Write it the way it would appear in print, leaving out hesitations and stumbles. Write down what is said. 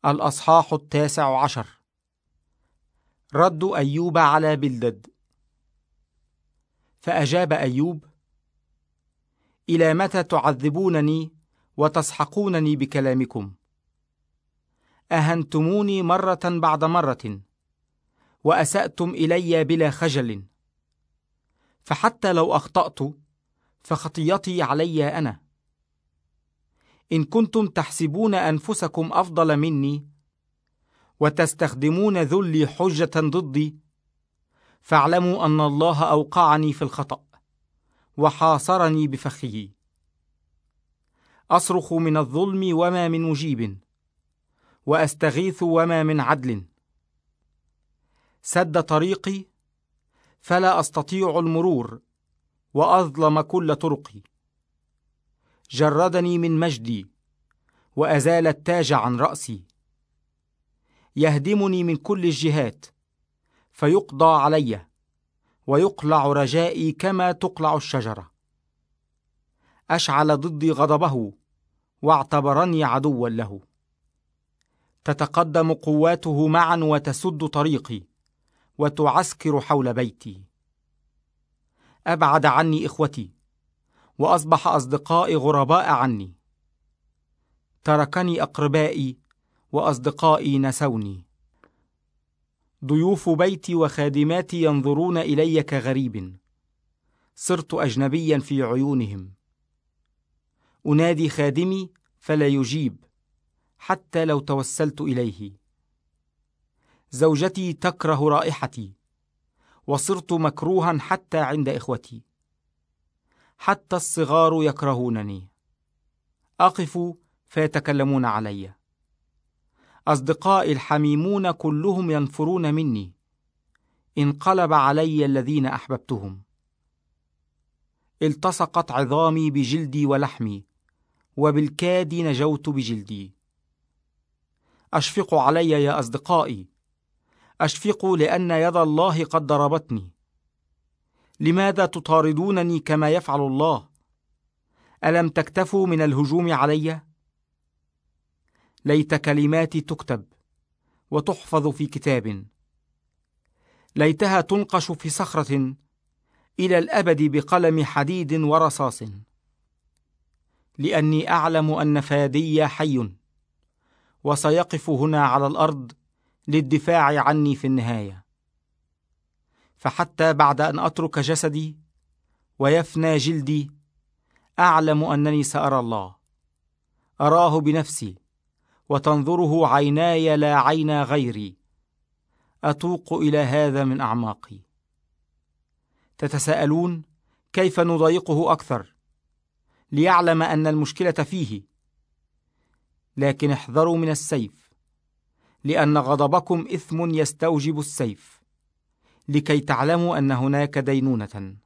الأصحاح 19. رد أيوب على بلدد. فأجاب أيوب: إلى متى تعذبونني وتسحقونني بكلامكم؟ أهنتموني مرة بعد مرة، وأسأتم إلي بلا خجل. فحتى لو أخطأت فخطيتي علي أنا. إن كنتم تحسبون أنفسكم أفضل مني وتستخدمون ذلي حجة ضدي، فاعلموا أن الله أوقعني في الخطأ وحاصرني بفخه. أصرخ من الظلم وما من مجيب، وأستغيث وما من عدل. سد طريقي فلا أستطيع المرور، وأظلم كل طرقي. جردني من مجدي وأزال التاج عن رأسي. يهدمني من كل الجهات، فيقضى علي ويقلع رجائي كما تقلع الشجرة. أشعل ضدي غضبه واعتبرني عدوا له. تتقدم قواته معا وتسد طريقي وتعسكر حول بيتي. أبعد عني إخوتي، وأصبح أصدقائي غرباء عني. تركني أقربائي وأصدقائي نسوني. ضيوف بيتي وخادماتي ينظرون إلي كغريب. صرت أجنبيا في عيونهم. أنادي خادمي فلا يجيب حتى لو توسلت إليه. زوجتي تكره رائحتي، وصرت مكروها حتى عند إخوتي. حتى الصغار يكرهونني. أقف فيتكلمون علي. أصدقائي الحميمون كلهم ينفرون مني. انقلب علي الذين أحببتهم. التصقت عظامي بجلدي ولحمي، وبالكاد نجوت بجلدي. أشفقوا علي يا أصدقائي، أشفقوا لأن يد الله قد ضربتني. لماذا تطاردونني كما يفعل الله؟ ألم تكتفوا من الهجوم علي؟ ليت كلماتي تكتب وتحفظ في كتاب، ليتها تنقش في صخرة إلى الأبد بقلم حديد ورصاص. لأني أعلم أن فادي حي، وسيقف هنا على الأرض للدفاع عني في النهاية. فحتى بعد أن أترك جسدي ويفنى جلدي، أعلم أنني سأرى الله. أراه بنفسي، وتنظره عيناي لا عين غيري. أتوق إلى هذا من أعماقي. تتساءلون كيف نضايقه أكثر، ليعلم أن المشكلة فيه. لكن احذروا من السيف، لأن غضبكم إثم يستوجب السيف، لكي تعلموا أن هناك دينونة.